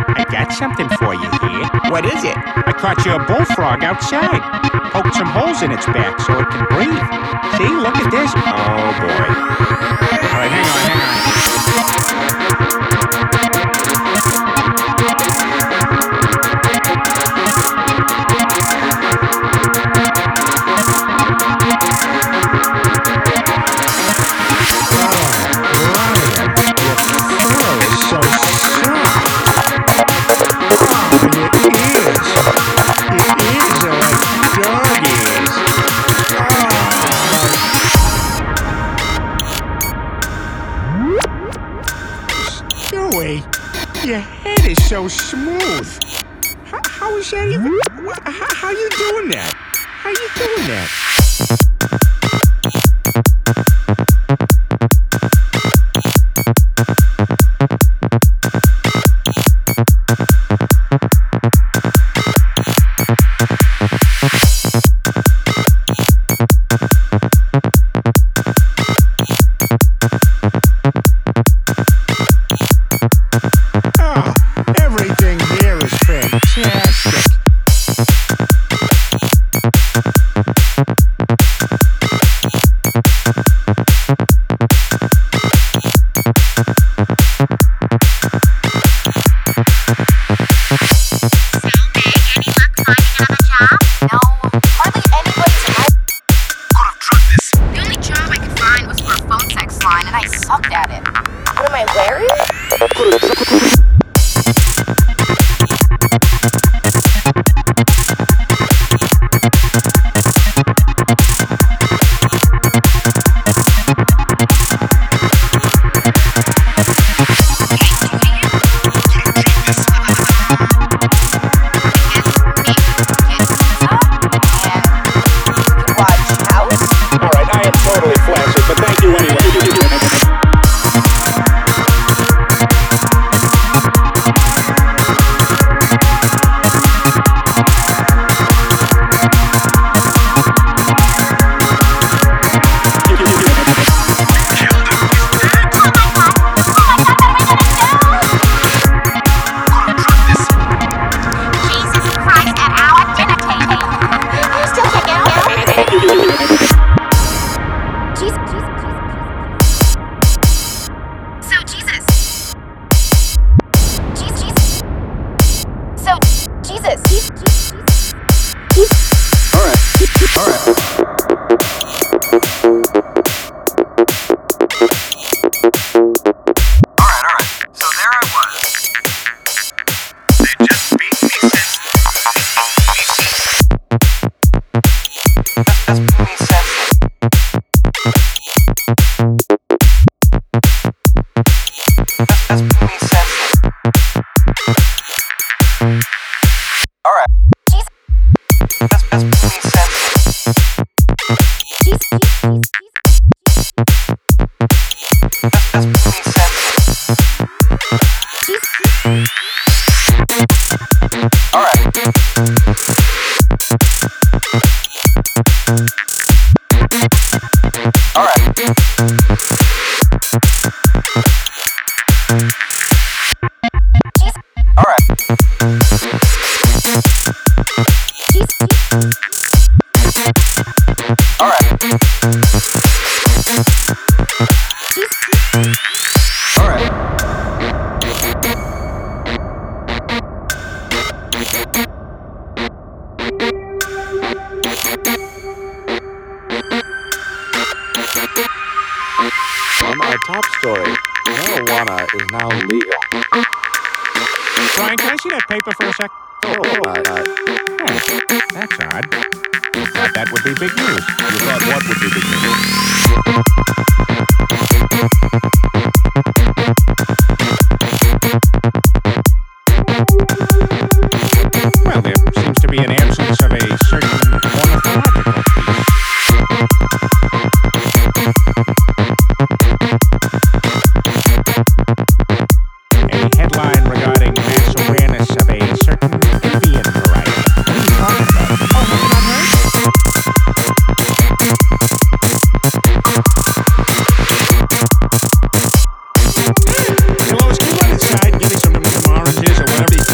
I got something for you here. What is it? I caught you a bullfrog outside. Poked some holes in its back so it can breathe. See, look at this. Oh, boy. All right, hang on. Your head is so smooth. How is that even? How you doing that? How you doing that? Top story. Marijuana is now legal. Brian, can I see that paper for a sec? That's odd. You thought that would be big news. You thought what would be big news? Well, there seems to be an absence of a certain ornithological piece. Oranges or whatever you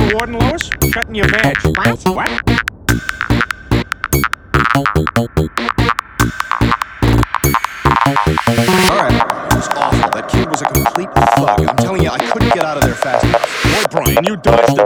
for warden, Lois? Cutting your badge. What? What? Alright, it was awful. That kid was a complete thug. I'm telling you, I couldn't get out of there fast enough. Boy, Brian, you dodged a